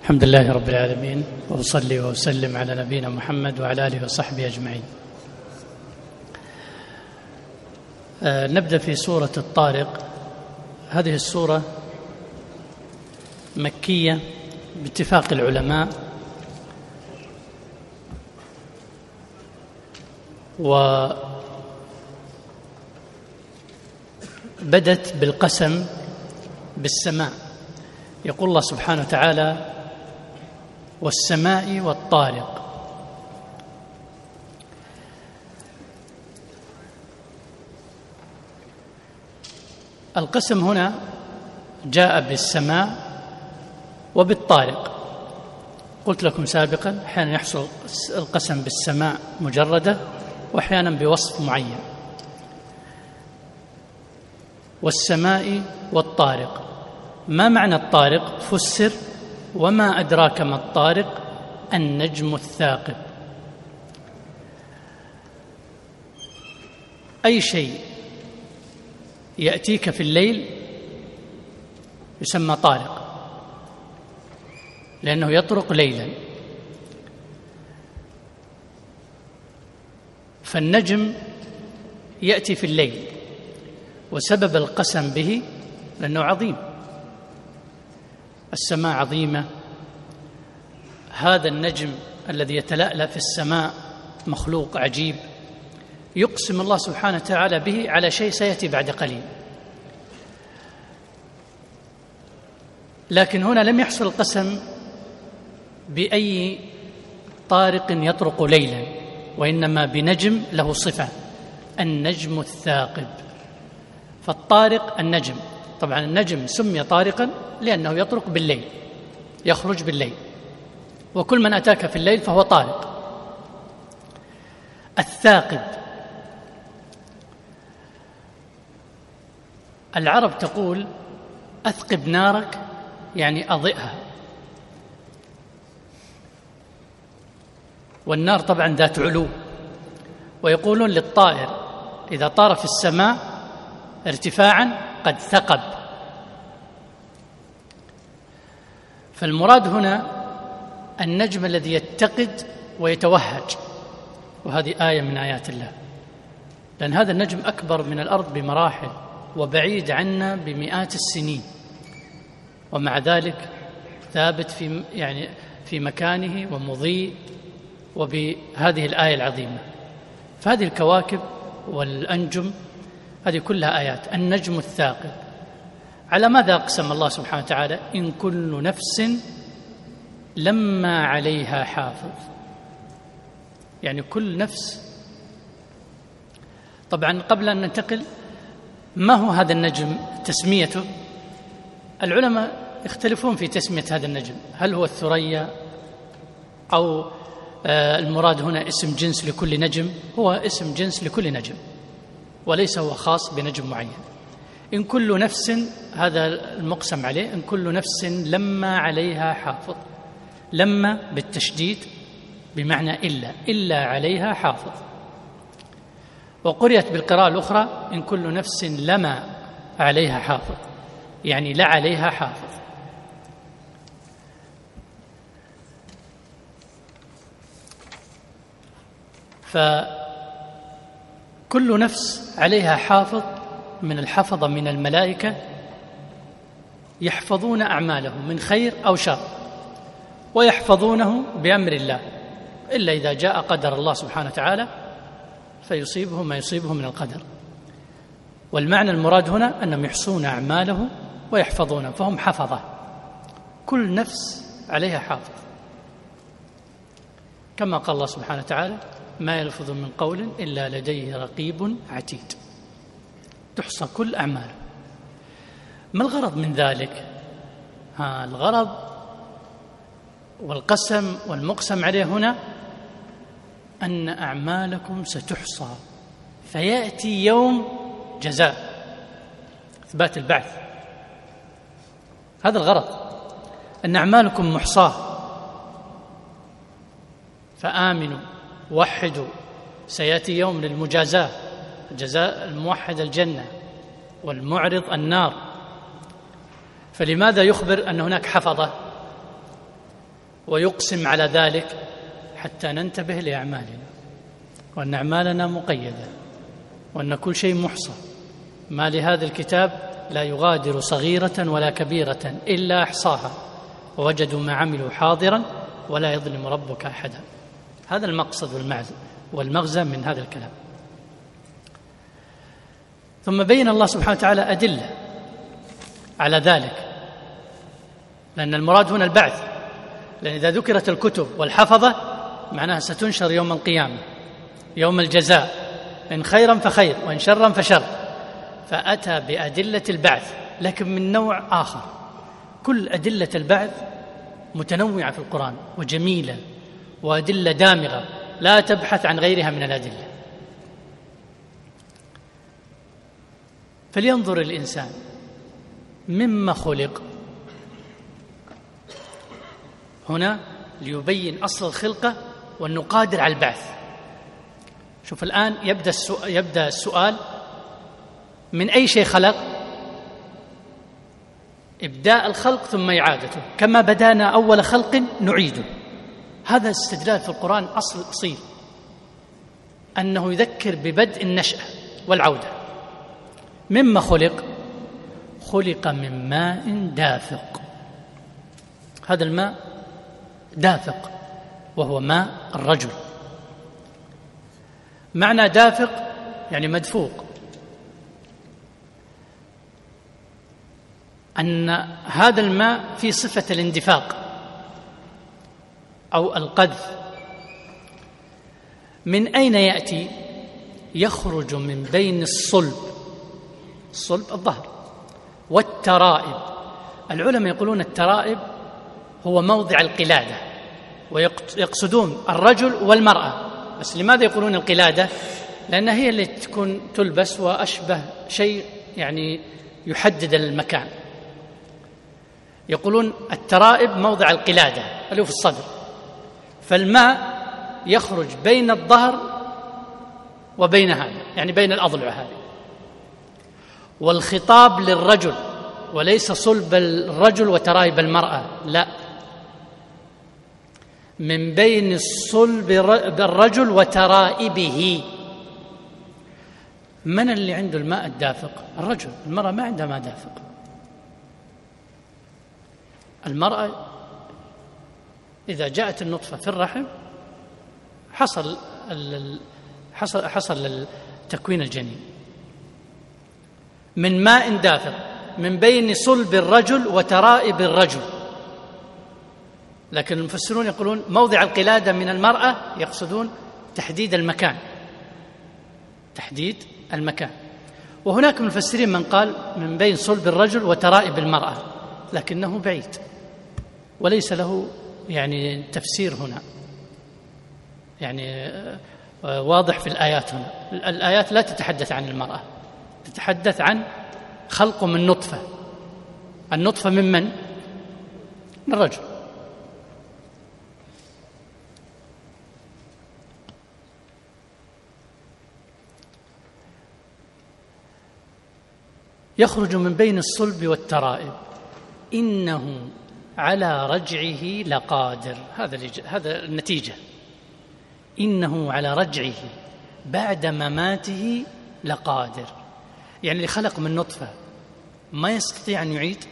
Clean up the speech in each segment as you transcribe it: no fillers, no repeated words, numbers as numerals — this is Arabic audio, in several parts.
الحمد لله رب العالمين، وأصلي وأسلم على نبينا محمد وعلى آله وصحبه أجمعين. نبدأ في سورة الطارق. هذه السورة مكية باتفاق العلماء، وبدت بالقسم بالسماء. يقول الله سبحانه وتعالى: والسماء والطارق. القسم هنا جاء بالسماء وبالطارق. قلت لكم سابقا أحيانا يحصل القسم بالسماء مجردة، وأحيانا بوصف معين. والسماء والطارق. ما معنى الطارق؟ فسر: وما أدراك ما الطارق، النجم الثاقب. أي شيء يأتيك في الليل يسمى طارق، لأنه يطرق ليلا. فالنجم يأتي في الليل، وسبب القسم به لأنه عظيم. السماء عظيمة، هذا النجم الذي يتلألأ في السماء مخلوق عجيب، يقسم الله سبحانه وتعالى به على شيء سيأتي بعد قليل. لكن هنا لم يحصل القسم بأي طارق يطرق ليلا، وإنما بنجم له صفة: النجم الثاقب. فالطارق النجم. طبعا النجم سمي طارقا لأنه يطرق بالليل، يخرج بالليل، وكل من أتاك في الليل فهو طارق. الثاقب، العرب تقول: أثقب نارك، يعني أضئها. والنار طبعا ذات علو، ويقولون للطائر إذا طار في السماء ارتفاعا قد ثقب. فالمراد هنا النجم الذي يتقد ويتوهج، وهذه آية من آيات الله، لأن هذا النجم أكبر من الأرض بمراحل، وبعيد عنا بمئات السنين، ومع ذلك ثابت في مكانه ومضيء، وبهذه الآية العظيمة. فهذه الكواكب والأنجم هذه كلها آيات. النجم الثاقب. على ماذا أقسم الله سبحانه وتعالى؟ إن كل نفس لما عليها حافظ، يعني كل نفس. طبعا قبل أن ننتقل، ما هو هذا النجم؟ تسميته، العلماء يختلفون في تسمية هذا النجم، هل هو الثريا أو المراد هنا اسم جنس لكل نجم؟ هو اسم جنس لكل نجم، وليس هو خاص بنجم معين. إن كل نفس، هذا المقسم عليه، إن كل نفس لما عليها حافظ. لما بالتشديد بمعنى إلا عليها حافظ. وقرئت بالقراءة الأخرى: إن كل نفس لما عليها حافظ، يعني لا عليها حافظ. فكل نفس عليها حافظ من الحفظة من الملائكة، يحفظون أعماله من خير أو شر، ويحفظونه بأمر الله، إلا إذا جاء قدر الله سبحانه وتعالى فيصيبه ما يصيبه من القدر. والمعنى المراد هنا أنهم يحصون أعماله ويحفظونه، فهم حفظة. كل نفس عليها حافظ، كما قال الله سبحانه وتعالى: ما يلفظ من قول إلا لديه رقيب عتيد. تحصى كل أعماله. ما الغرض من ذلك؟ الغرض والقسم والمقسم عليه هنا أن أعمالكم ستحصى، فيأتي يوم جزاء، إثبات البعث. هذا الغرض، أن أعمالكم محصاة. فآمنوا وحدوا، سيأتي يوم للمجازاة، جزاء الموحد الجنة والمعرض النار. فلماذا يخبر أن هناك حفظة؟ ويقسم على ذلك حتى ننتبه لأعمالنا، وأن أعمالنا مقيدة، وأن كل شيء محصى. ما لهذا الكتاب لا يغادر صغيرة ولا كبيرة إلا أحصاها ووجدوا ما عملوا حاضرا ولا يظلم ربك أحدا. هذا المقصد والمغزى من هذا الكلام. ثم بين الله سبحانه وتعالى أدلة على ذلك، لأن المراد هنا البعث، لأن إذا ذكرت الكتب والحفظة معناها ستنشر يوم القيامة، يوم الجزاء، إن خيرا فخير وإن شرا فشر. فأتى بأدلة البعث لكن من نوع آخر. كل أدلة البعث متنوعة في القرآن وجميلة وأدلة دامغة لا تبحث عن غيرها من الأدلة. فلينظر الإنسان مما خلق، هنا ليبين أصل الخلقة وأنه قادر على البعث. شوف الآن يبدأ السؤال: من أي شيء خلق؟ إبداء الخلق ثم إعادته، كما بدأنا أول خلق نعيده. هذا استدلال في القرآن أصل أصيل، أنه يذكر ببدء النشأة والعودة. مما خلق؟ خلق من ماء دافق. هذا الماء دافق وهو ماء الرجل. معنى دافق يعني مدفوق، أن هذا الماء في صفة الاندفاق أو القذف. من أين يأتي؟ يخرج من بين الصلب الظهر والترائب. العلماء يقولون الترائب هو موضع القلادة، ويقصدون الرجل والمرأة. بس لماذا يقولون القلادة؟ لأن هي اللي تكون تلبس وأشبه شيء يعني يحدد المكان. يقولون الترائب موضع القلادة اللي هو في الصدر. فالماء يخرج بين الظهر وبين هذا، يعني بين الأضلع هذه. والخطاب للرجل وليس صلب الرجل وترائب المرأة، لا، من بين الصلب الرجل وترائبه. من اللي عنده الماء الدافق؟ الرجل. المرأة ما عندها ماء دافق. المرأة إذا جاءت النطفة في الرحم حصل تكوين الجنين من ماء دافق من بين صلب الرجل وترائب الرجل. لكن المفسرون يقولون موضع القلادة من المرأة، يقصدون تحديد المكان. وهناك من المفسرين من قال من بين صلب الرجل وترائب المرأة، لكنه بعيد وليس له يعني تفسير هنا، يعني واضح في الآيات. هنا الآيات لا تتحدث عن المرأة، تتحدث عن خلق من نطفة. النطفة من الرجل. يخرج من بين الصلب والترائب إنه على رجعه لقادر. هذا النتيجة. إنه على رجعه بعد مماته لقادر. يعني اللي خلق من نطفة ما يستطيع أن يعيد؟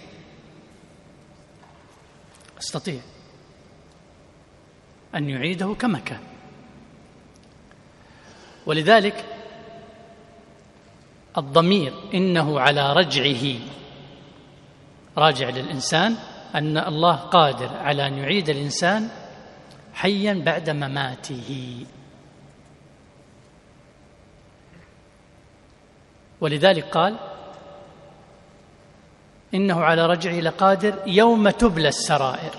يستطيع أن يعيده كما كان. ولذلك الضمير إنه على رجعه راجع للإنسان، أن الله قادر على أن يعيد الإنسان حيا بعد مماته. ولذلك قال إنه على رجعه لقادر يوم تبلى السرائر.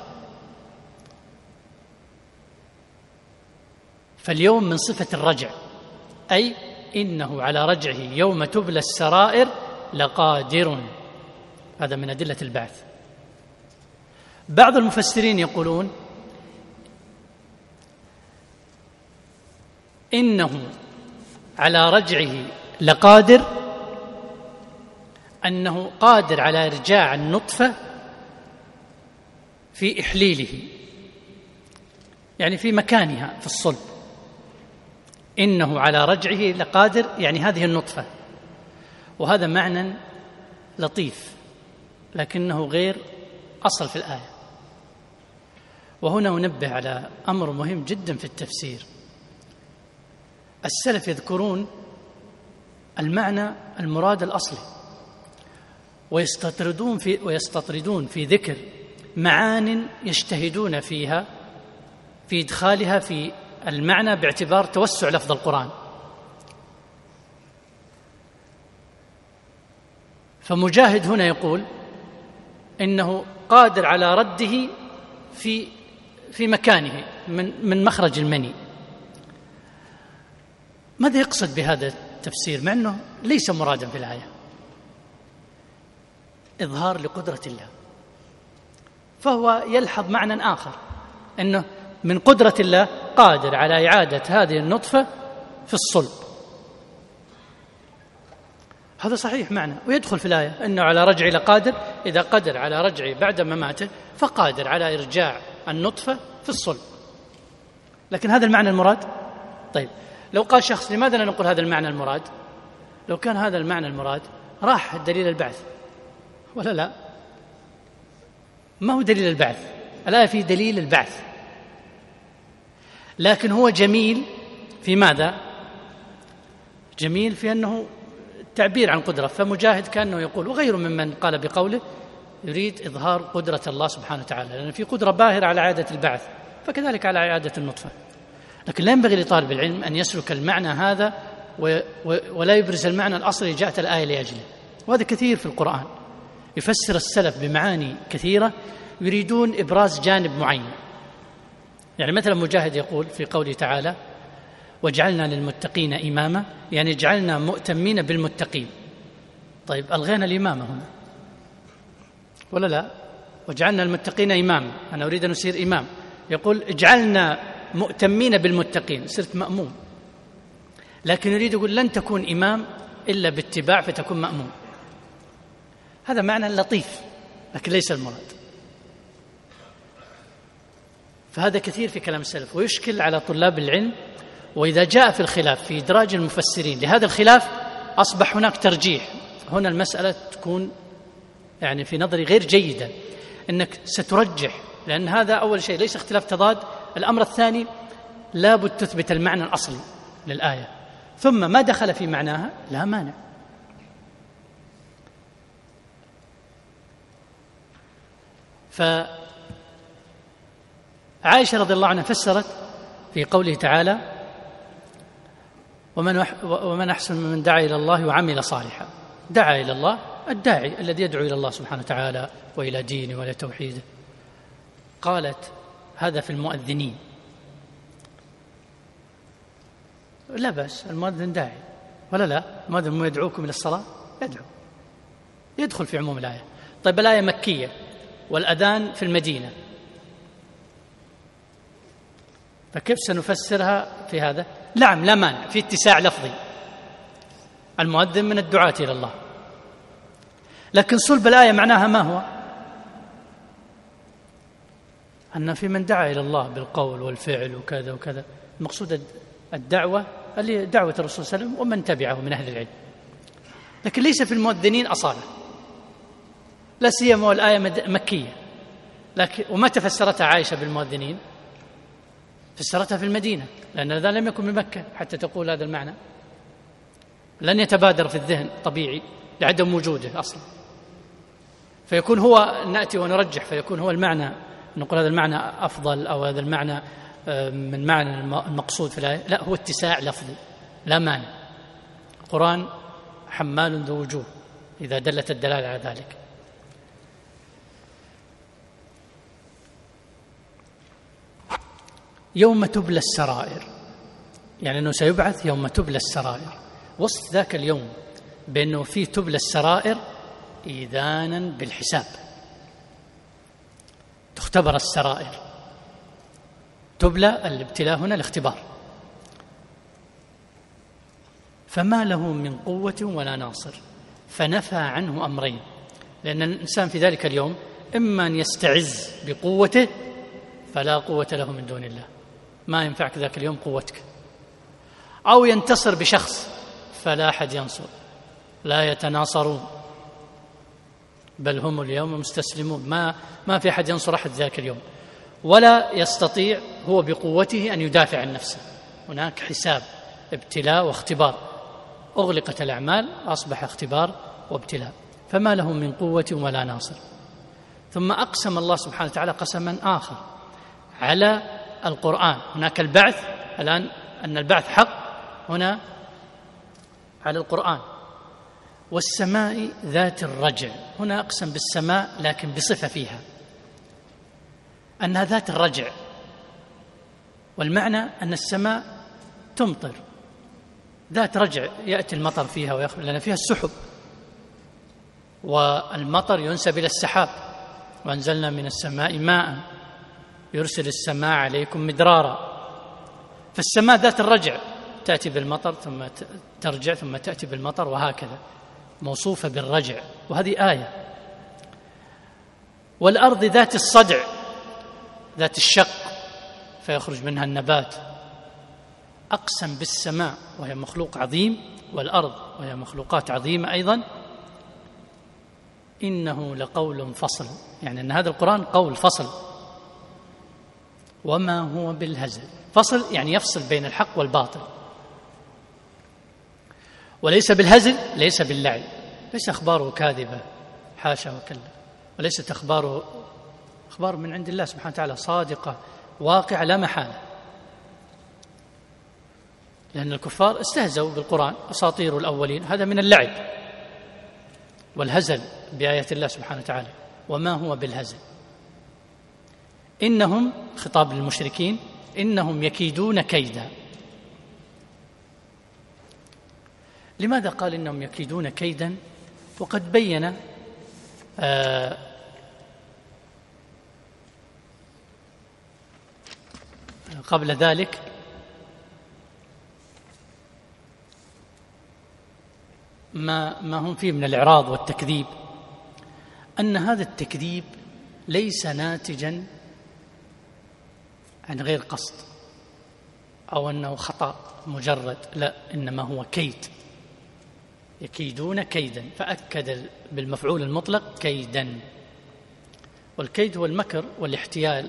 فاليوم من صفة الرجع، أي إنه على رجعه يوم تبلى السرائر لقادر. هذا من أدلة البعث. بعض المفسرين يقولون إنه على رجعه لقادر، أنه قادر على إرجاع النطفة في إحليله يعني في مكانها في الصلب. إنه على رجعه لقادر، يعني هذه النطفة. وهذا معنى لطيف لكنه غير أصل في الآية. وهنا أنبه على أمر مهم جدا في التفسير. السلف يذكرون المعنى المراد الأصلي ويستطردون في ذكر معان يجتهدون فيها في إدخالها في المعنى باعتبار توسع لفظ القرآن. فمجاهد هنا يقول إنه قادر على رده في مكانه من مخرج المني. ماذا يقصد بهذا التفسير مع أنه ليس مرادا في الآية؟ إظهار لقدرة الله. فهو يلحظ معنى آخر، أنه من قدرة الله قادر على إعادة هذه النطفة في الصلب. هذا صحيح معنى ويدخل في الآية، أنه على رجعه لقادر. إذا قدر على رجعه بعد مماته فقادر على إرجاع النطفة في الصلب. لكن هذا المعنى المراد؟ طيب لو قال شخص لماذا لا نقول هذا المعنى المراد؟ لو كان هذا المعنى المراد راح دليل البعث، ولا لا؟ ما هو دليل البعث، الآية فيه دليل البعث، لكن هو جميل في ماذا؟ جميل في أنه تعبير عن قدرة. فمجاهد كأنه يقول، وغيره ممن قال بقوله، يريد إظهار قدرة الله سبحانه وتعالى، لأن في قدرة باهرة على إعادة البعث، فكذلك على إعادة النطفة. لكن لا ينبغي لطالب العلم أن يسلك المعنى هذا ولا يبرز المعنى الأصلي جاءت الآية لأجله. وهذا كثير في القرآن، يفسر السلف بمعاني كثيرة يريدون إبراز جانب معين. يعني مثلا مجاهد يقول في قوله تعالى: وجعلنا للمتقين إماما، يعني جعلنا مؤتمين بالمتقين. طيب ألغينا الإمامة هنا ولا لا؟ وجعلنا المتقين إماما، أنا أريد أن أصير إمام. يقول اجعلنا مؤتمين بالمتقين، صرت مأموم. لكن يريد يقول لن تكون إمام إلا باتباع فتكون مأموم. هذا معنى لطيف لكن ليس المراد. فهذا كثير في كلام السلف ويشكل على طلاب العلم. وإذا جاء في الخلاف في إدراج المفسرين لهذا الخلاف أصبح هناك ترجيح. هنا المسألة تكون يعني في نظري غير جيدة، أنك سترجح، لأن هذا أول شيء ليس اختلاف تضاد. الأمر الثاني لابد تثبت المعنى الأصلي للآية، ثم ما دخل في معناها لا مانع. فعائشة رضي الله عنها فسرت في قوله تعالى: ومن أحسن من دعا إلى الله وعمل صالحا. دعا إلى الله الداعي الذي يدعو إلى الله سبحانه وتعالى وإلى دينه وإلى توحيده. قالت هذا في المؤذنين، لا بأس، المؤذن داعي ولا لا؟ المؤذن يدعوكم إلى الصلاة، يدخل في عموم الآية. طيب الآية مكية والأذان في المدينة، فكيف سنفسرها في هذا؟ نعم لا مانع، في اتساع لفظي، المؤذن من الدعاة إلى الله. لكن صلب الآية معناها ما هو؟ أن في من دعا إلى الله بالقول والفعل وكذا وكذا. المقصود الدعوة اللي دعوة الرسول صلى الله عليه وسلم ومن تبعه من أهل العلم، لكن ليس في المؤذنين أصالة، لا سيما والآية مكية. لكن وما تفسرتها عائشة بالمؤذنين؟ فسرتها في المدينة، لأن الأذان لم يكن بمكة حتى تقول هذا المعنى، لن يتبادر في الذهن طبيعي لعدم وجوده أصلا. فيكون هو نأتي ونرجح، فيكون هو المعنى، نقول هذا المعنى أفضل أو هذا المعنى من معنى المقصود في الآية. لا، هو اتساع لفظي لا مانع. القرآن حمال ذو وجوه إذا دلت الدلالة على ذلك. يوم تبلى السرائر، يعني أنه سيبعث يوم تبلى السرائر. وصف ذاك اليوم بأنه فيه تبلى السرائر إيذانا بالحساب، تختبر السرائر. تبلى الابتلاء هنا الاختبار. فما له من قوة ولا ناصر، فنفى عنه أمرين، لأن الإنسان في ذلك اليوم إما أن يستعز بقوته فلا قوة له من دون الله، ما ينفعك ذاك اليوم قوتك، أو ينتصر بشخص فلا أحد ينصر، لا يتناصرون، بل هم اليوم مستسلمون، ما في أحد ينصر أحد ذاك اليوم، ولا يستطيع هو بقوته أن يدافع عن نفسه. هناك حساب، ابتلاء واختبار، أغلقت الأعمال، أصبح اختبار وابتلاء، فما له من قوة ولا ناصر. ثم أقسم الله سبحانه وتعالى قسما آخر على القرآن. هناك البعث الآن، أن البعث حق هنا على القرآن. والسماء ذات الرجع، هنا أقسم بالسماء لكن بصفة فيها أنها ذات الرجع، والمعنى أن السماء تمطر ذات رجع، يأتي المطر فيها ويخرج، لأن فيها السحب، والمطر ينسب إلى السحاب. وأنزلنا من السماء ماء يرسل السماء عليكم مدرارا. فالسماء ذات الرجع، تأتي بالمطر ثم ترجع ثم تأتي بالمطر، وهكذا موصوفة بالرجع، وهذه آية. والأرض ذات الصدع، ذات الشق فيخرج منها النبات. أقسم بالسماء وهي مخلوق عظيم، والأرض وهي مخلوقات عظيمة أيضا، إنه لقول فصل، يعني أن هذا القرآن قول فصل، وما هو بالهزل. فصل يعني يفصل بين الحق والباطل، وليس بالهزل، ليس باللعب، ليس أخباره كاذبة، حاشا وكلا، وليست أخباره أخبار من عند الله سبحانه وتعالى صادقة واقعة لا محالة. لأن الكفار استهزوا بالقرآن، أساطير الأولين، هذا من اللعب والهزل بآيات الله سبحانه وتعالى. وما هو بالهزل، إنهم، خطاب للمشركين، إنهم يكيدون كيدا. لماذا قال إنهم يكيدون كيدا؟ وقد بين قبل ذلك ما هم فيه من الإعراض والتكذيب، أن هذا التكذيب ليس ناتجا عن غير قصد أو أنه خطأ مجرد، لا، إنما هو كيد. يكيدون كيدا، فأكد بالمفعول المطلق كيدا. والكيد هو المكر والاحتيال.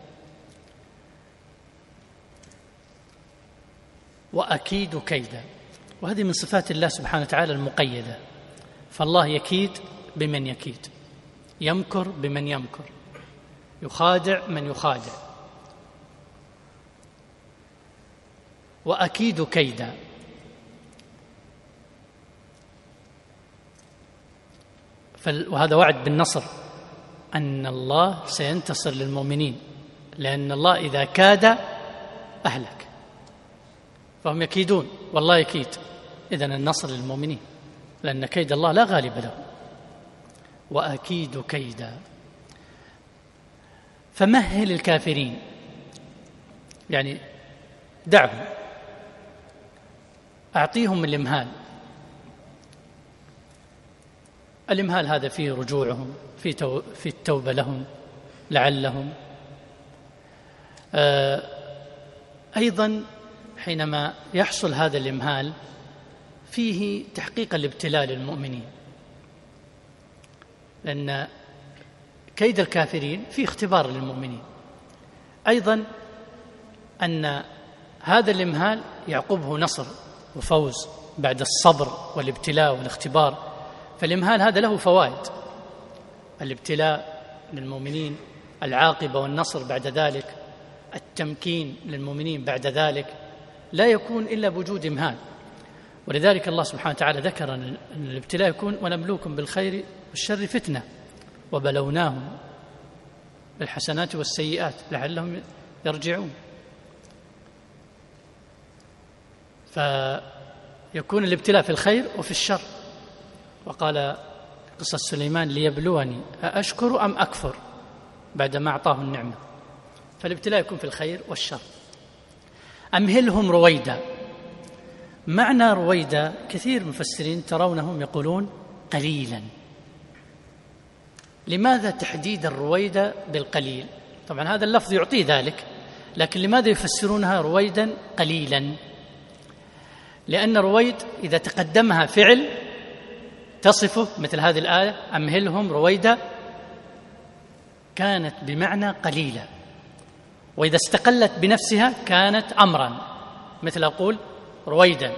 وأكيد كيدا، وهذه من صفات الله سبحانه وتعالى المقيدة. فالله يكيد بمن يكيد، يمكر بمن يمكر، يخادع من يخادع. وأكيد كيدا، وهذا وعد بالنصر، أن الله سينتصر للمؤمنين، لأن الله إذا كاد أهلك، فهم يكيدون والله يكيد، إذن النصر للمؤمنين، لأن كيد الله لا غالب له. وأكيد كيدا، فمهل الكافرين، يعني دعهم، أعطيهم الإمهال. الإمهال هذا فيه رجوعهم، في التوبة لهم لعلهم. أيضا حينما يحصل هذا الإمهال فيه تحقيق الابتلاء للمؤمنين، لأن كيد الكافرين فيه اختبار للمؤمنين. أيضا أن هذا الإمهال يعقبه نصر وفوز بعد الصبر والابتلاء والاختبار. فالإمهال هذا له فوائد، الابتلاء للمؤمنين، العاقبة والنصر بعد ذلك، التمكين للمؤمنين بعد ذلك، لا يكون إلا بوجود إمهال. ولذلك الله سبحانه وتعالى ذكر أن الابتلاء يكون ونبلوكم بالخير والشر فتنة وبلوناهم بالحسنات والسيئات لعلهم يرجعون. فيكون الابتلاء في الخير وفي الشر. وقال قصة سليمان ليبلوني أأشكر أم أكفر بعدما أعطاه النعمة. فالابتلاء يكون في الخير والشر. أمهلهم رويدا، معنى رويدا كثير مفسرين ترونهم يقولون قليلا. لماذا تحديد الرويدا بالقليل؟ طبعا هذا اللفظ يعطي ذلك، لكن لماذا يفسرونها رويدا قليلا؟ لأن رويد إذا تقدمها فعل تصفه مثل هذه الآية أمهلهم رويدا كانت بمعنى قليلا، وإذا استقلت بنفسها كانت أمرا، مثل أقول رويدا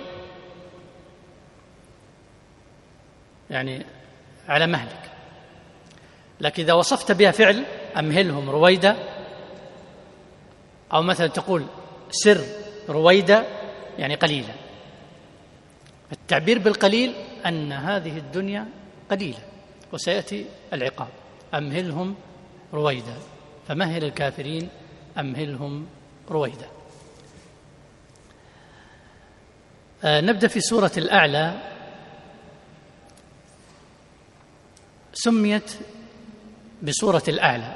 يعني على مهلك. لكن إذا وصفت بها فعل أمهلهم رويدا، أو مثلا تقول سر رويدا يعني قليلا. التعبير بالقليل أن هذه الدنيا قليلة وسيأتي العقاب. أمهلهم رويدا، فمهل الكافرين أمهلهم رويدا. نبدأ في سورة الأعلى. سميت بسورة الأعلى،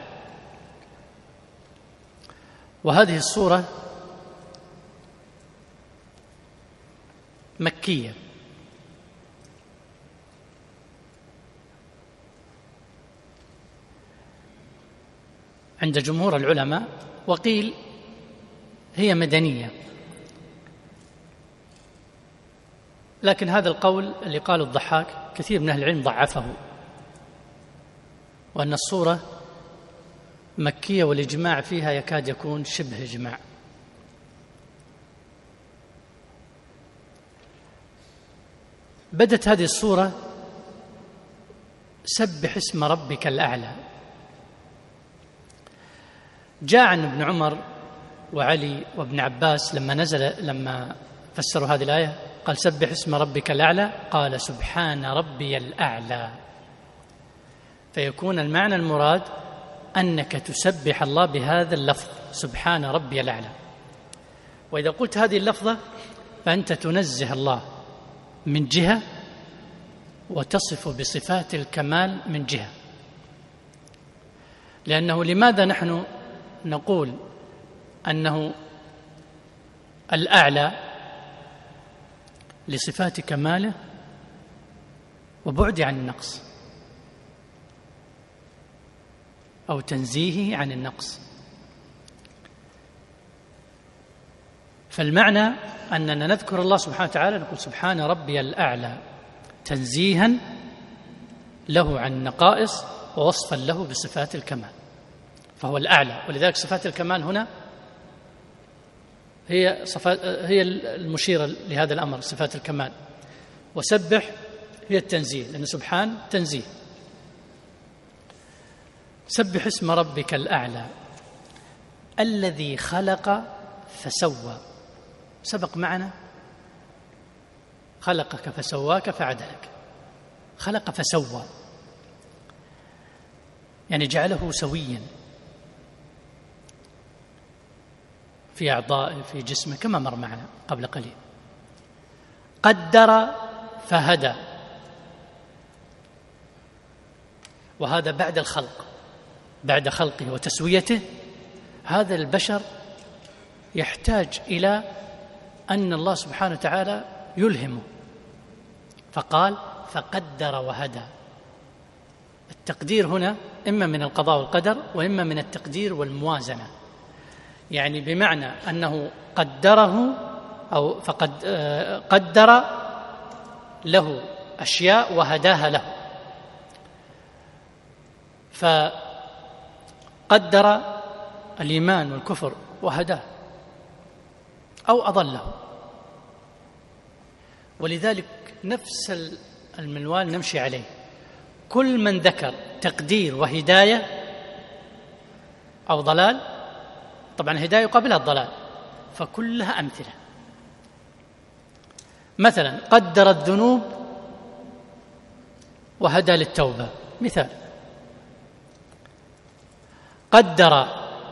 وهذه السورة مكية، عند جمهور العلماء، وقيل هي مدنية، لكن هذا القول اللي قاله الضحاك كثير من أهل العلم ضعفه، وأن الصورة مكية والإجماع فيها يكاد يكون شبه إجماع. بدت هذه الصورة سبح اسم ربك الأعلى. جاء عن ابن عمر وعلي وابن عباس لما فسروا هذه الآية قال سبح اسم ربك الأعلى، قال سبحان ربي الأعلى، فيكون المعنى المراد أنك تسبح الله بهذا اللفظ سبحان ربي الأعلى. وإذا قلت هذه اللفظة فأنت تنزه الله من جهة وتصف بصفات الكمال من جهة. لأنه لماذا نحن نقول أنه الأعلى؟ لصفات كماله وبعد عن النقص أو تنزيهه عن النقص. فالمعنى أننا نذكر الله سبحانه وتعالى نقول سبحان ربي الأعلى تنزيها له عن النقائص ووصفا له بصفات الكمال، فهو الأعلى. ولذلك صفات الكمال هنا هي المشيرة لهذا الأمر، صفات الكمال. وسبح هي التنزيه، لأن سبحان تنزيه. سبح اسم ربك الأعلى الذي خلق فسوى. سبق معنا خلقك فسواك فعدلك. خلق فسوى يعني جعله سويا في أعضائه في جسمه كما مر معنا قبل قليل. قدر فهدى، وهذا بعد الخلق، بعد خلقه وتسويته. هذا البشر يحتاج إلى أن الله سبحانه وتعالى يلهمه، فقال فقدر وهدى. التقدير هنا إما من القضاء والقدر وإما من التقدير والموازنة، يعني بمعنى أنه قدره أو فقد قدر له أشياء وهداها له. فقدر الإيمان والكفر وهداه أو أضله. ولذلك نفس المنوال نمشي عليه. كل من ذكر تقدير وهداية أو ضلال، طبعا الهداية يقابلها الضلال، فكلها أمثلة. مثلا قدر الذنوب وهدى للتوبة، مثال. قدر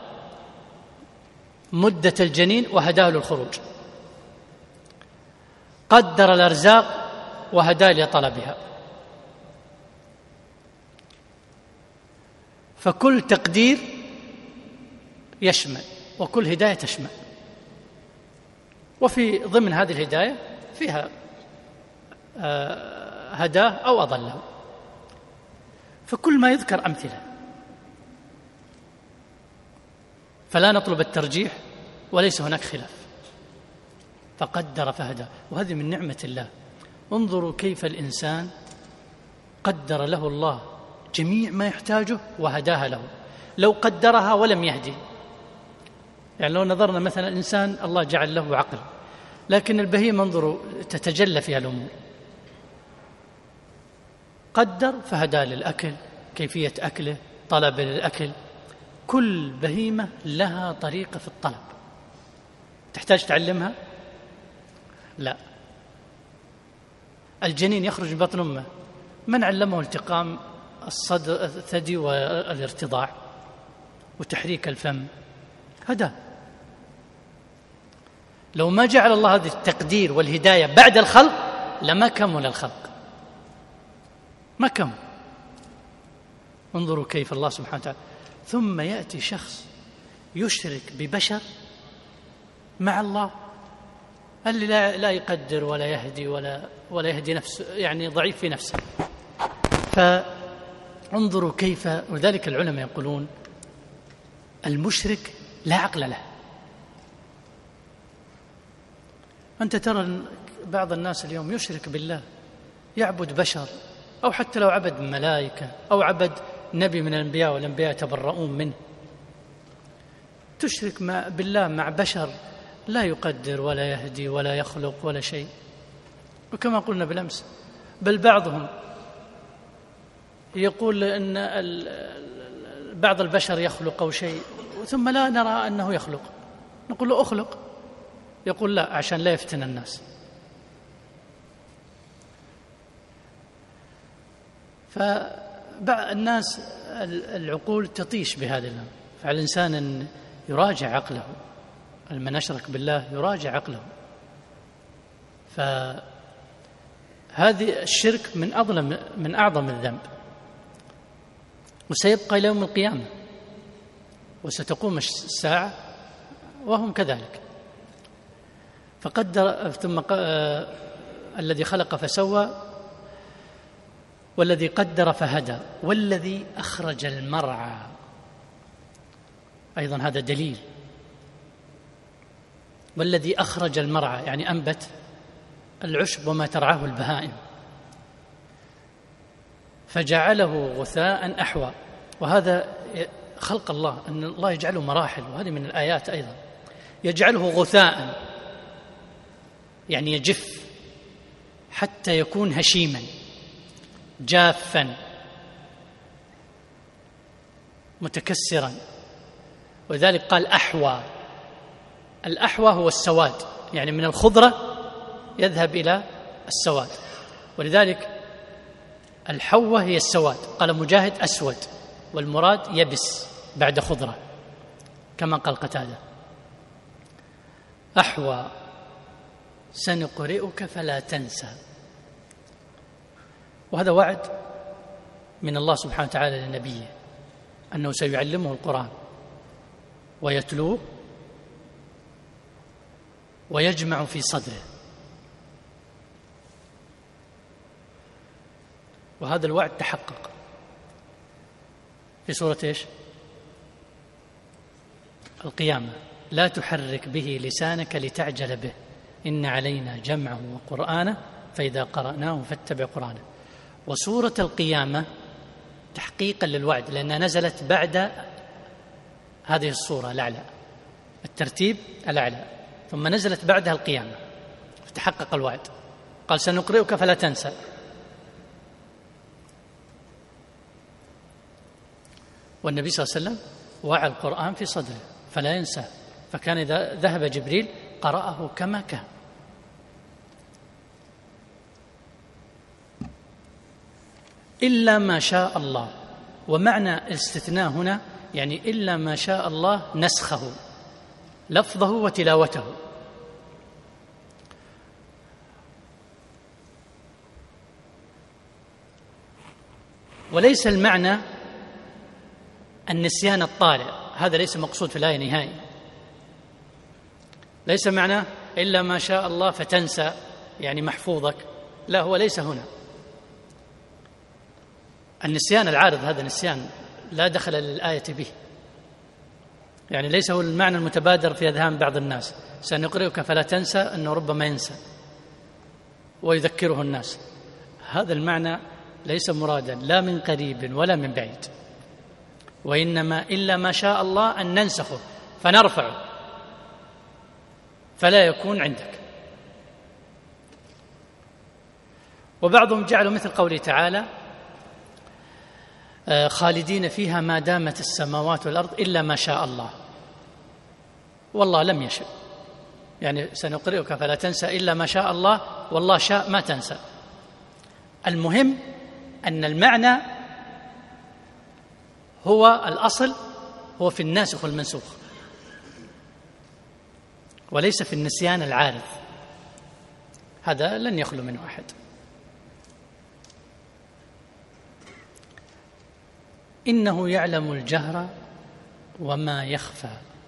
مدة الجنين وهداه للخروج. قدر الأرزاق وهداه لطلبها. فكل تقدير يشمل وكل هداية تشمل. وفي ضمن هذه الهداية فيها هداه أو أضله. فكل ما يذكر أمثلة، فلا نطلب الترجيح وليس هناك خلاف، فقدر فهدى. وهذه من نعمة الله. انظروا كيف الإنسان قدر له الله جميع ما يحتاجه وهداها له. لو قدرها ولم يهدي، يعني لو نظرنا مثلا الإنسان الله جعل له عقل، لكن البهيمة انظروا تتجلى فيها الأمور. قدر فهدى للأكل، كيفية أكله، طلب للأكل. كل بهيمة لها طريقة في الطلب، تحتاج تعلمها؟ لا. الجنين يخرج من بطن أمه، من علمه التقام الثدي والارتضاع وتحريك الفم؟ هدى. لو ما جعل الله هذا التقدير والهداية بعد الخلق لما كمل الخلق، ما كمل. انظروا كيف الله سبحانه وتعالى. ثم يأتي شخص يشرك ببشر مع الله، اللي لا يقدر ولا يهدي ولا يهدي نفسه، يعني ضعيف في نفسه. فانظروا كيف. وذلك العلماء يقولون المشرك لا عقل له. أنت ترى بعض الناس اليوم يشرك بالله، يعبد بشر، أو حتى لو عبد ملائكة أو عبد نبي من الأنبياء والأنبياء يتبرؤون منه. تشرك بالله مع بشر لا يقدر ولا يهدي ولا يخلق ولا شيء. وكما قلنا بالأمس، بل بعضهم يقول أن بعض البشر يخلق أو شيء ثم لا نرى أنه يخلق، نقول له أخلق، يقول لا عشان لا يفتن الناس. فالناس العقول تطيش بهذا الأمر، فعلى الإنسان أن يراجع عقله. من أشرك بالله يراجع عقله. فهذه الشرك من أعظم الذنب، وسيبقى إلى يوم القيامة، وستقوم الساعة وهم كذلك. فقدر ثم الذي خلق فسوى، والذي قدر فهدى، والذي أخرج المرعى. أيضا هذا دليل. والذي أخرج المرعى يعني أنبت العشب وما ترعاه البهائم، فجعله غثاء أحوى. وهذا خلق الله، أن الله يجعله مراحل، وهذه من الآيات أيضا. يجعله غثاء يعني يجف حتى يكون هشيما جافا متكسرا. ولذلك قال أحوى. الأحوى هو السواد، يعني من الخضرة يذهب إلى السواد، ولذلك الحوة هي السواد. قال مجاهد أسود، والمراد يبس بعد خضرة، كما قال قتادة. أحوى سنقرئك فلا تنسى. وهذا وعد من الله سبحانه وتعالى لنبيه أنه سيعلمه القرآن ويتلوه ويجمع في صدره. وهذا الوعد تحقق في سورة إيش؟ القيامة. لا تحرك به لسانك لتعجل به، إن علينا جمعه وقرآنه فإذا قرأناه فاتبع قرآنه. وسورة القيامة تحقيقا للوعد، لأنها نزلت بعد هذه السورة الأعلى، الترتيب الأعلى، ثم نزلت بعدها القيامة، فتحقق الوعد. قال سنقرئك فلا تنسى. والنبي صلى الله عليه وسلم وعى القرآن في صدره فلا ينسى، فكان إذا ذهب جبريل قرأه كما كان. إلا ما شاء الله. ومعنى الاستثناء هنا يعني إلا ما شاء الله نسخه، لفظه وتلاوته. وليس المعنى النسيان الطارئ، هذا ليس مقصود في الآية نهائي. ليس معنى إلا ما شاء الله فتنسى يعني محفوظك، لا، هو ليس هنا. النسيان العارض هذا نسيان لا دخل للآية به. يعني ليس هو المعنى المتبادر في أذهان بعض الناس، سنقرئك فلا تنسى، أنه ربما ينسى ويذكره الناس. هذا المعنى ليس مرادا لا من قريب ولا من بعيد، وإنما إلا ما شاء الله أن ننسخه فنرفعه فلا يكون عندك. وبعضهم جعلوا مثل قوله تعالى خالدين فيها ما دامت السماوات والأرض إلا ما شاء الله، والله لم يشاء، يعني سنقرئك فلا تنسى إلا ما شاء الله، والله شاء ما تنسى. المهم أن المعنى هو الأصل، هو في الناسخ والمنسوخ، وليس في النسيان العارض، هذا لن يخلو منه أحد. إنه يعلم الجهر وما يخفى.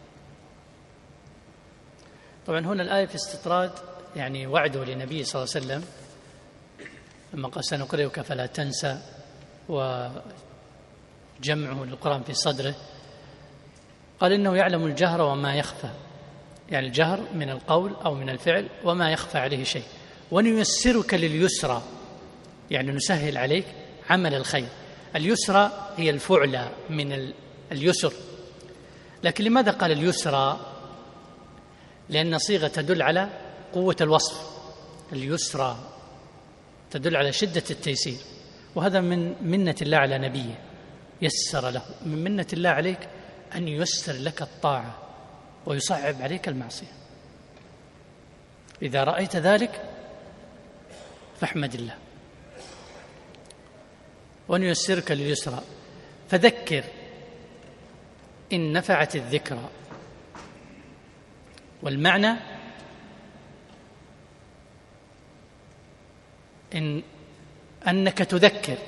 طبعا هنا الآية في استطراد، يعني وعده للنبي صلى الله عليه وسلم لما قال سنقرئك فلا تنسى، وجمعه للقرآن في صدره، قال إنه يعلم الجهر وما يخفى، يعني الجهر من القول أو من الفعل وما يخفى عليه شيء، ونيسرك لليسرى، يعني نسهل عليك عمل الخير. اليسرى هي الفعلى من اليسر، لكن لماذا قال اليسرى؟ لأن صيغة تدل على قوة الوصف، اليسرى تدل على شدة التيسير، وهذا من منة الله على نبيه، يسر له، من منة الله عليك أن ييسر لك الطاعة ويصعب عليك المعصية. إذا رأيت ذلك فاحمد الله. ونيسرك لليسرى فذكر إن نفعت الذكرى. والمعنى أنك تذكر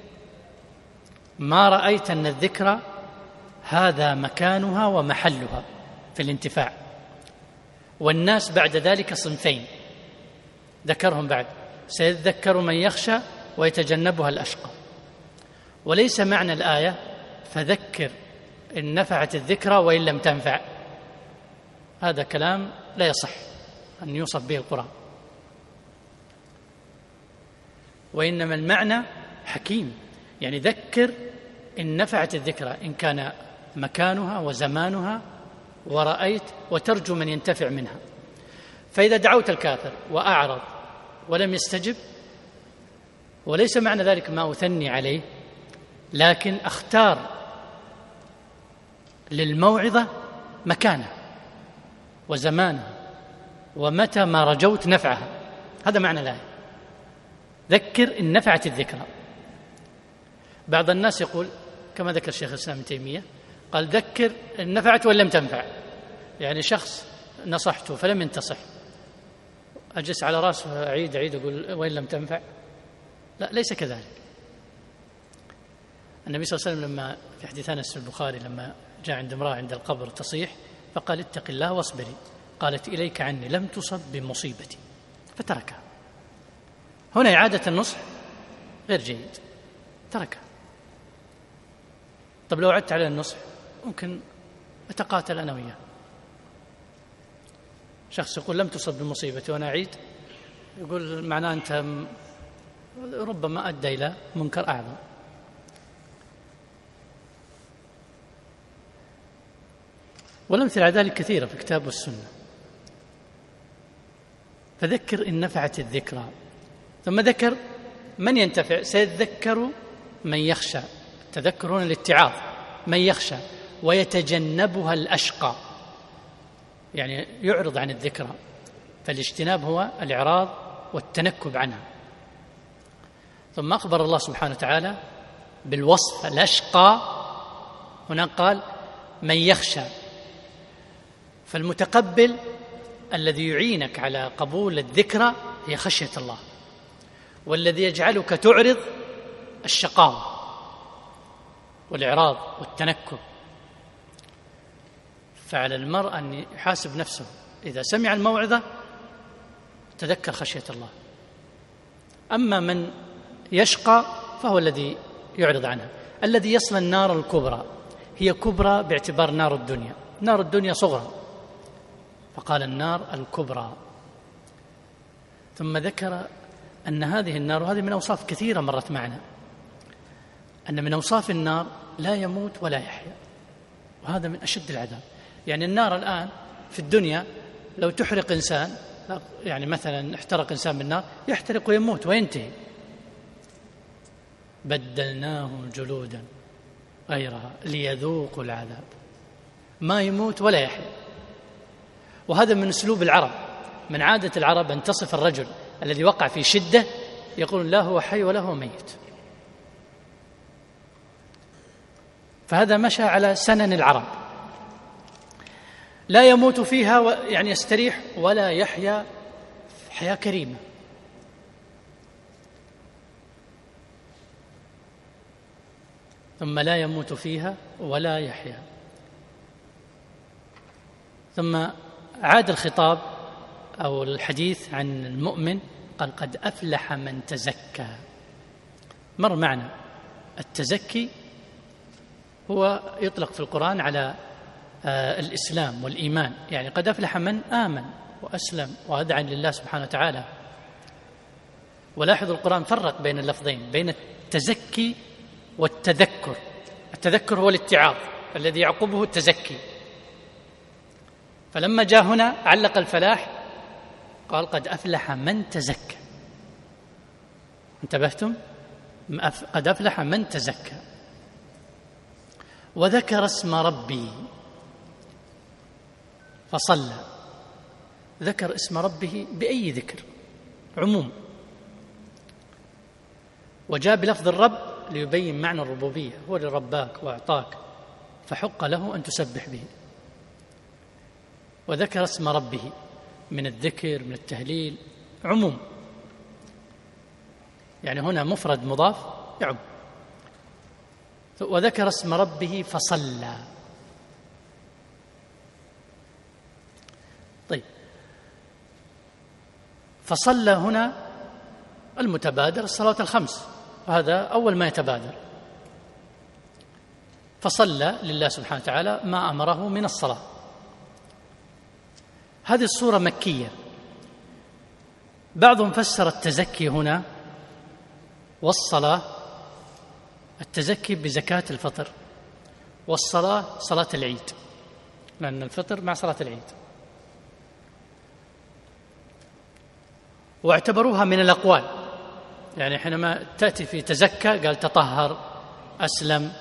ما رأيت أن الذكرى هذا مكانها ومحلها في الانتفاع. والناس بعد ذلك صنفين ذكرهم بعد: سيذكر من يخشى ويتجنبها الأشقى. وليس معنى الآية فذكر إن نفعت الذكرى وإن لم تنفع، هذا كلام لا يصح أن يوصف به القرآن، وإنما المعنى حكيم، يعني ذكر إن نفعت الذكرى، إن كان مكانها وزمانها ورأيت وترجو من ينتفع منها. فإذا دعوت الكافر وأعرض ولم يستجب، وليس معنى ذلك ما أثني عليه، لكن أختار للموعظة مكانها وزمانها ومتى ما رجوت نفعها، هذا معنى الآية. ذكر إن نفعت الذكرى. بعض الناس يقول كما ذكر الشيخ الإسلام ابن تيمية، قال ذكر إن نفعت وإن لم تنفع، يعني شخص نصحته فلم ينتصح، أجلس على رأسه أعيد أقول وإن لم تنفع؟ لا، ليس كذلك. النبي صلى الله عليه وسلم لما في حديث أنس البخاري لما جاء عند امرأة عند القبر تصيح فقال اتق الله واصبري، قالت إليك عني لم تصب بمصيبتي، فتركها. هنا إعادة النصح غير جيد، تركها. طب لو عدت على النصح ممكن أتقاتل أنا وياه. شخص يقول لم تصب بمصيبتي وأنا أعيد، يقول معناه أنت ربما أدى إلى منكر أعظم. والأمثلة على ذلك كثيرة في الكتاب والسنة. فذكر إن نفعت الذكرى، ثم ذكر من ينتفع، سيذكر من يخشى، تذكرون الاتعاظ، من يخشى ويتجنبها الأشقى، يعني يعرض عن الذكرى، فالاجتناب هو الإعراض والتنكب عنها. ثم أخبر الله سبحانه وتعالى بالوصف الأشقى، هنا قال من يخشى، فالمتقبل الذي يعينك على قبول الذكرى هي خشية الله، والذي يجعلك تعرض الشقاوة والإعراض والتنكب. فعلى المرء أن يحاسب نفسه إذا سمع الموعظة تذكر خشية الله. أما من يشقى فهو الذي يعرض عنها. الذي يصل النار الكبرى هي كبرى باعتبار نار الدنيا، نار الدنيا صغرى، فقال النار الكبرى. ثم ذكر أن هذه النار، وهذه من أوصاف كثيرة مرت معنا، أن من أوصاف النار لا يموت ولا يحيا، وهذا من أشد العذاب. يعني النار الآن في الدنيا لو تحرق إنسان، يعني مثلا احترق إنسان بالنار يحترق ويموت وينتهي. بدلناه جلودا غيرها ليذوقوا العذاب، ما يموت ولا يحيا. وهذا من أسلوب العرب، من عادة العرب أن تصف الرجل الذي وقع في شدة يقول لا هو حي ولا هو ميت. فهذا مشى على سنن العرب، لا يموت فيها يعني يستريح، ولا يحيا حياة كريمة. ثم لا يموت فيها ولا يحيا. ثم عاد الخطاب أو الحديث عن المؤمن، قال قد أفلح من تزكى. مر معنا التزكي هو يطلق في القرآن على الإسلام والإيمان، يعني قد أفلح من آمن وأسلم وأذعن لله سبحانه وتعالى. ولاحظوا القرآن فرق بين اللفظين، بين التزكي والتذكر. التذكر هو الاتعاظ، الذي يعقبه التزكي. فلما جاء هنا علق الفلاح قال قد أفلح من تزكى. انتبهتم؟ قد أفلح من تزكى وذكر اسم ربه فصلى. ذكر اسم ربه بأي ذكر، عموم، وجاء بلفظ الرب ليبين معنى الربوبية، هو اللي رباك وأعطاك فحق له أن تسبح به. وذكر اسم ربه من الذكر من التهليل، عموم، يعني هنا مفرد مضاف يعم. وذكر اسم ربه فصلى. طيب، فصلى هنا المتبادر الصلوات الخمس، وهذا أول ما يتبادر. فصلى لله سبحانه وتعالى ما أمره من الصلاة. هذه السورة مكية. بعضهم فسر التزكي هنا والصلاة، التزكي بزكاة الفطر، والصلاة صلاة العيد، لأن الفطر مع صلاة العيد. واعتبروها من الأقوال، يعني حينما تأتي في تزكى قال تطهر، أسلم،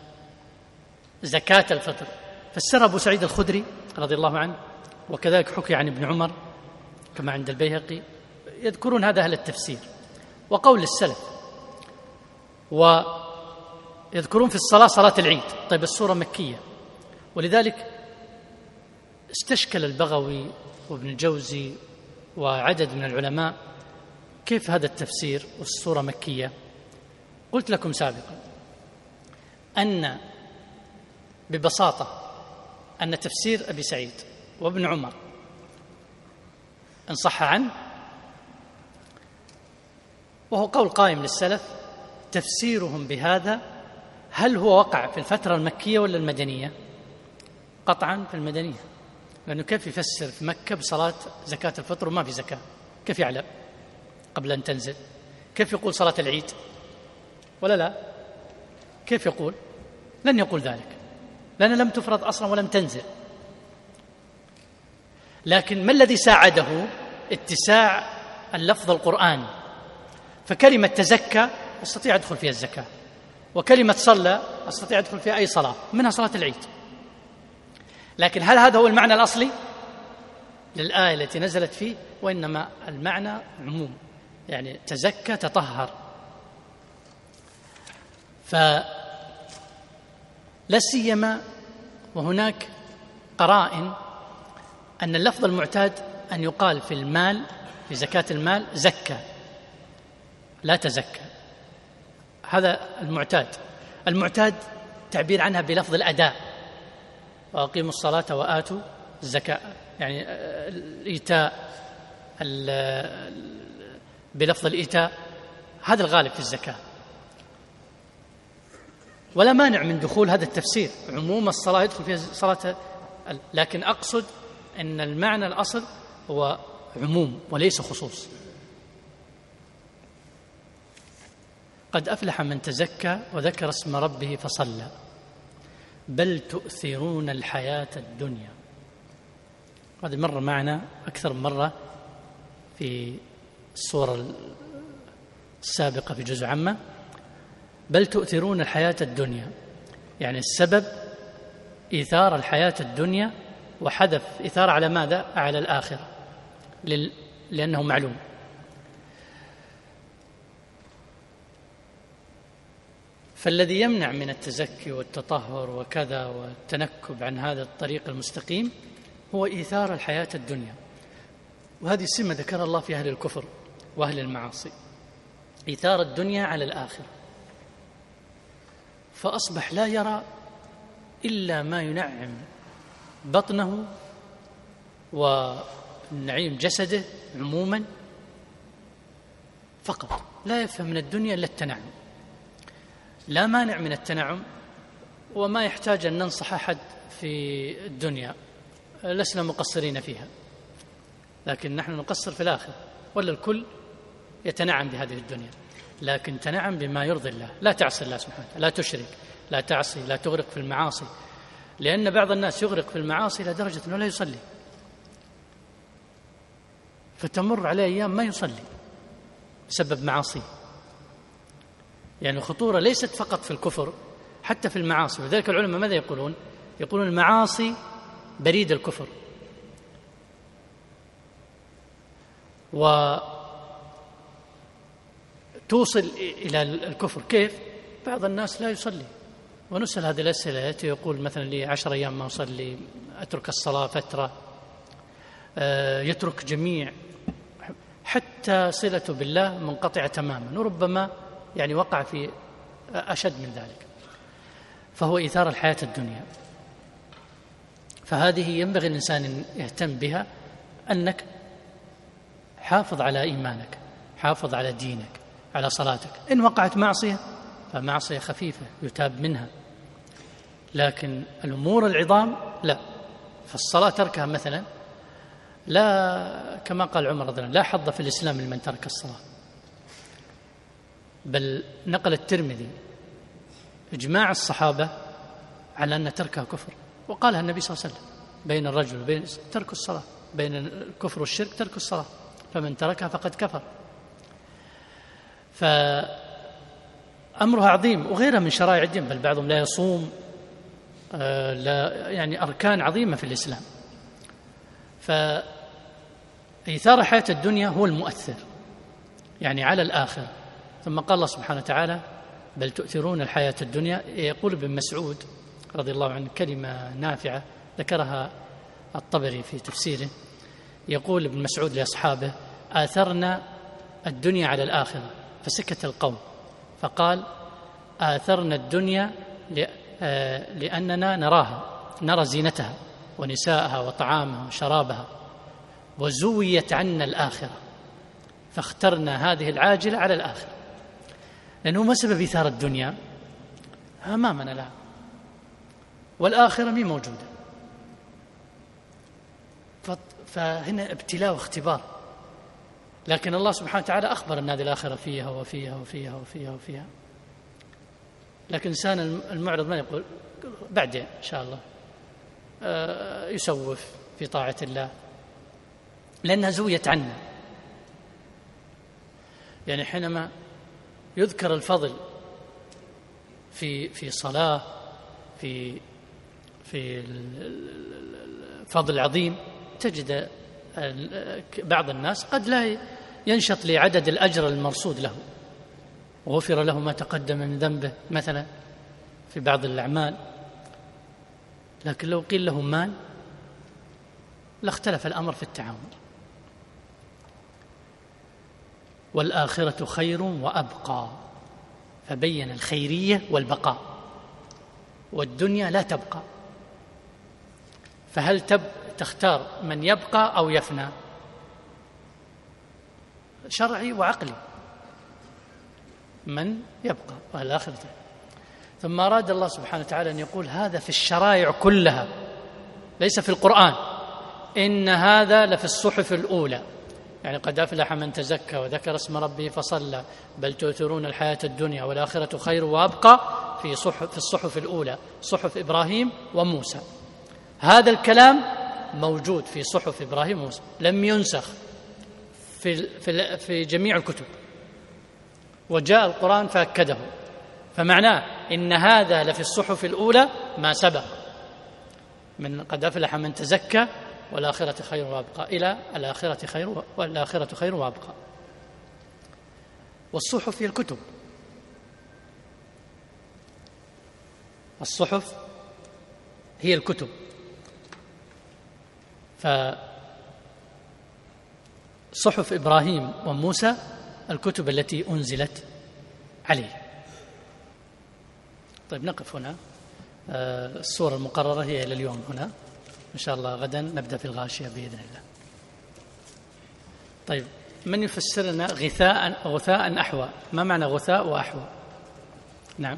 زكاة الفطر. فسر أبو سعيد الخدري رضي الله عنه، وكذلك حكي عن ابن عمر كما عند البيهقي، يذكرون هذا أهل التفسير وقول السلف، ويذكرون في الصلاة صلاة العيد. طيب السورة مكية، ولذلك استشكل البغوي وابن الجوزي وعدد من العلماء كيف هذا التفسير والسورة مكية. قلت لكم سابقا أن ببساطة أن تفسير أبي سعيد وابن عمر إن صح عنه، وهو قول قائم للسلف، تفسيرهم بهذا هل هو وقع في الفترة المكية ولا المدنية؟ قطعا في المدنية، لأنه كيف يفسر في مكة بصلاة زكاة الفطر وما في زكاة؟ كيف يعلم قبل أن تنزل؟ كيف يقول صلاة العيد ولا لا؟ كيف يقول؟ لن يقول ذلك، لأنها لم تفرض أصلا ولم تنزل. لكن ما الذي ساعده؟ اتساع اللفظ القرآني. فكلمة تزكى أستطيع أدخل فيها الزكاة، وكلمة صلى أستطيع أدخل فيها أي صلاة، منها صلاة العيد. لكن هل هذا هو المعنى الأصلي للآية التي نزلت فيه؟ وإنما المعنى عموم، يعني تزكى تطهر. فلا سيما وهناك قرائن أن اللفظ المعتاد أن يقال في المال، في زكاة المال، زكى لا تزكى. هذا المعتاد تعبير عنها بلفظ الأداء، وأقيموا الصلاة وآتوا الزكاة، يعني الإيتاء بلفظ الإيتاء، هذا الغالب في الزكاة. ولا مانع من دخول هذا التفسير، عموم الصلاة يدخل فيها صلاة لكن أقصد أن المعنى الأصل هو عموم وليس خصوص. قد أفلح من تزكى وذكر اسم ربه فصلى بل تؤثرون الحياة الدنيا. هذه مرة معنا أكثر من مرة في السورة السابقة في جزء عامة. بل تؤثرون الحياة الدنيا، يعني السبب إيثار الحياة الدنيا، وحذف إيثار على ماذا؟ على الآخرة، لأنه معلوم. فالذي يمنع من التزكي والتطهر وكذا والتنكب عن هذا الطريق المستقيم هو إيثار الحياة الدنيا. وهذه سمة ذكر الله في أهل الكفر وأهل المعاصي، إيثار الدنيا على الآخرة، فأصبح لا يرى إلا ما ينعم بطنه ونعيم جسده عموما فقط، لا يفهم من الدنيا إلا التنعم. لا مانع من التنعم، وما يحتاج أن ننصح أحد في الدنيا، لسنا مقصرين فيها، لكن نحن نقصر في الآخرة، ولا الكل يتنعم بهذه الدنيا، لكن تنعم بما يرضي الله. لا تعصي الله سبحانه وتعالى، لا تشرك، لا تعصي، لا تغرق في المعاصي، لأن بعض الناس يغرق في المعاصي إلى درجة أنه لا يصلي، فتمر عليه أيام ما يصلي بسبب معاصيه. يعني الخطورة ليست فقط في الكفر، حتى في المعاصي. وذلك العلماء ماذا يقولون؟ يقولون المعاصي بريد الكفر، وتوصل إلى الكفر. كيف؟ بعض الناس لا يصلي، ونسأل هذه الأسئلة، يأتي يقول مثلا لي 10 أيام ما أصلي، أترك الصلاة فترة، يترك جميع، حتى صلته بالله منقطعة تماما، وربما يعني وقع في أشد من ذلك. فهو إيثار الحياة الدنيا. فهذه ينبغي الإنسان أن يهتم بها، أنك حافظ على إيمانك، حافظ على دينك، على صلاتك. إن وقعت معصية فمعصية خفيفة يتاب منها، لكن الأمور العظام لا. فالصلاة تركها مثلا لا، كما قال عمر رضي الله عنه، لا حظ في الإسلام لمن ترك الصلاة. بل نقل الترمذي إجماع الصحابة على أن تركها كفر، وقالها النبي صلى الله عليه وسلم: بين الرجل وبين ترك الصلاة، بين الكفر والشرك ترك الصلاة، فمن تركها فقد كفر. فأمرها عظيم، وغيرها من شرائع الدين، بل بعضهم لا يصوم، لا يعني أركان عظيمة في الإسلام. فإيثار حياة الدنيا هو المؤثر يعني على الآخرة. ثم قال الله سبحانه وتعالى: بل تؤثرون الحياة الدنيا. يقول ابن مسعود رضي الله عنه كلمة نافعة ذكرها الطبري في تفسيره، يقول ابن مسعود لأصحابه: آثرنا الدنيا على الآخرة. فسكت القوم، فقال: آثرنا الدنيا لأننا نراها، نرى زينتها ونساءها وطعامها وشرابها، وزويت عنا الآخرة، فاخترنا هذه العاجلة على الآخرة. لأنه ما سبب إيثار الدنيا؟ أمامنا لا، والآخرة مي موجودة. فهنا ابتلاء واختبار. لكن الله سبحانه وتعالى أخبر أن هذه الآخرة فيها وفيها وفيها وفيها وفيها. لكن الإنسان المعرض ما يقول بعدين إن شاء الله، يسوف في طاعة الله، لأنها زويت عنا. يعني حينما يذكر الفضل في صلاة، في الفضل العظيم، تجد بعض الناس قد لا ينشط لعدد الأجر المرصود له، وغفر له ما تقدم من ذنبه مثلا في بعض الأعمال. لكن لو قيل له مال لاختلف الأمر في التعامل. والآخرة خير وأبقى، فبين الخيرية والبقاء، والدنيا لا تبقى. فهل تختار من يبقى أو يفنى؟ شرعي وعقلي، من يبقى والآخرة. ثم أراد الله سبحانه وتعالى أن يقول هذا في الشرائع كلها، ليس في القرآن. إن هذا لفي الصحف الأولى، يعني قد أفلح من تزكى وذكر اسم ربه فصلى بل تؤثرون الحياة الدنيا والآخرة خير وأبقى في الصحف الأولى صحف إبراهيم وموسى. هذا الكلام موجود في صحف إبراهيم وموسى، لم ينسخ في جميع الكتب، وجاء القرآن فأكده. فمعناه إن هذا لفي الصحف الأولى ما سبق من قد أفلح من تزكى والآخرة خير وأبقى إلى والآخرة خير وأبقى. والصحف هي الكتب، الصحف هي الكتب. فصحف إبراهيم وموسى الكتب التي أنزلت عليه. طيب نقف هنا. الصورة المقررة هي إلى اليوم هنا، إن شاء الله غدا نبدأ في الغاشية بإذن الله. طيب من يفسر لنا غثاء أحوى؟ ما معنى غثاء وأحوى؟ نعم.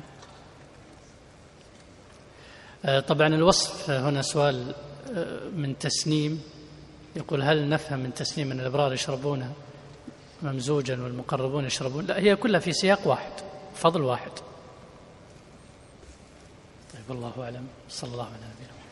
طبعا الوصف هنا سؤال من تسنيم، يقول هل نفهم من تسنيم أن الأبرار يشربون ممزوجا والمقربون يشربون؟ لا، هي كلها في سياق واحد، فضل واحد. طيب والله أعلم، صلى الله على نبينا محمد.